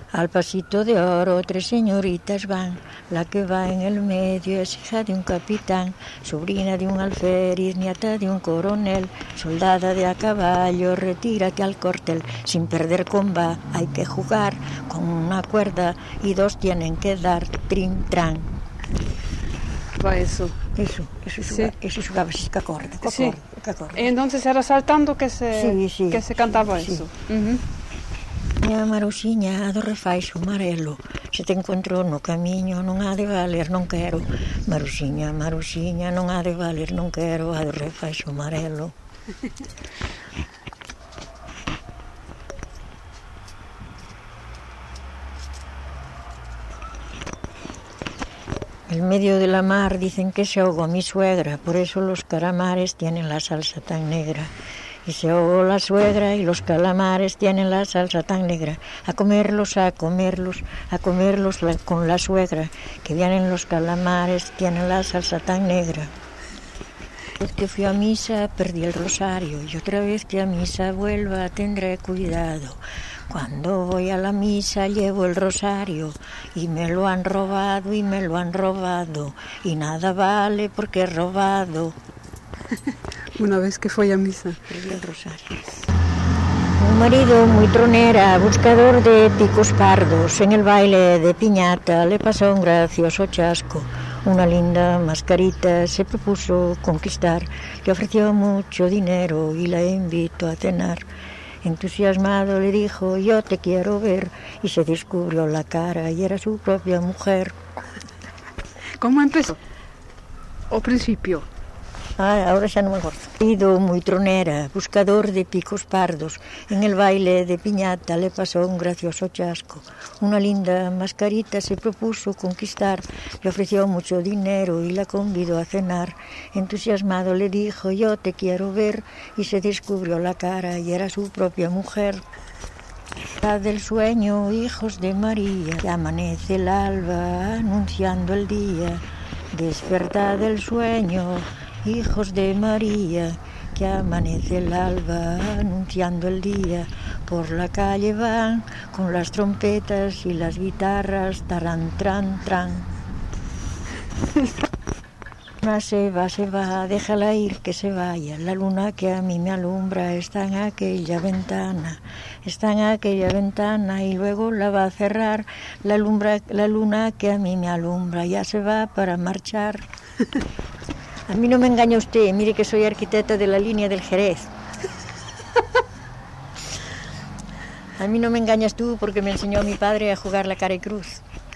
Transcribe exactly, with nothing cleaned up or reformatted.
Al pasito de oro tres señoritas van, la que va en el medio es hija de un capitán, sobrina de un alférez, nieta de un coronel, soldada de a caballo, retírate al cortel, sin perder comba hay que jugar con una cuerda y dos tienen que dar trin tran. Va eso. Eso, eso Sí. jugaba, eso jugaba así, que acorde, que Sí. acorde, que acorde. Entonces era saltando que se, Sí, sí, que se cantaba sí, eso. sí. Ujú. Miña Maruxiña do refaixo amarelo, se te encontro no camiño non ha de valer, non quero. Maruxiña, Maruxiña, non ha de valer, non quero, a do refaixo amarelo. En medio de la mar dicen que se ahogó mi suegra, por eso los calamares tienen la salsa tan negra. Y se ahogó la suegra y los calamares tienen la salsa tan negra. A comerlos, a comerlos, a comerlos la, con la suegra, que vienen los calamares, tienen la salsa tan negra. Vez que fui a misa perdí el rosario y otra vez que a misa vuelva tendré cuidado. Cuando voy a la misa llevo el rosario y me lo han robado y me lo han robado y nada vale porque he robado. Una vez que fue a misa. Perdí el rosario. Un marido muy tronera, buscador de picos pardos, en el baile de piñata le pasó un gracioso chasco. Una linda mascarita se propuso conquistar, le ofreció mucho dinero y la invitó a cenar. Entusiasmado le dijo, yo te quiero ver, y se descubrió la cara y era su propia mujer. ¿Cómo empezó? ¿O principio? Ah, ahora ya no me acuerdo. Marido muy tronera, buscador de picos pardos, en el baile de piñata le pasó un gracioso chasco. Una linda mascarita se propuso conquistar, le ofreció mucho dinero y la convidó a cenar. Entusiasmado le dijo, yo te quiero ver, y se descubrió la cara y era su propia mujer. Del sueño, hijos de María, que amanece el alba anunciando el día. Despertad del sueño, hijos de María, que amanece el alba anunciando el día. Por la calle van con las trompetas y las guitarras, tarán, tran, tran. Luna se va, se va, déjala ir que se vaya. La luna que a mí me alumbra está en aquella ventana, está en aquella ventana y luego la va a cerrar. La, lumbra, la luna que a mí me alumbra ya se va para marchar. A mí no me engaña usted, mire que soy arquitecta de la línea del Jerez. A mí no me engañas tú porque me enseñó mi padre a jugar la cara y cruz.